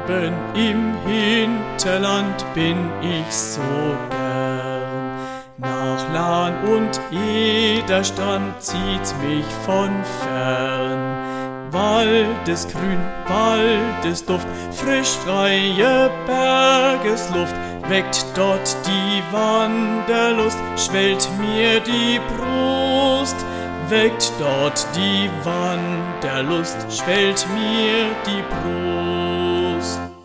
Drüben im Hinterland bin ich so gern. Nach Lahn und Ederstrand zieht mich von fern. Waldesgrün, Waldesduft, frisch freie Bergesluft, weckt dort die Wanderlust, schwellt mir die Brust. Weckt dort die Wanderlust, schwellt mir die Brust.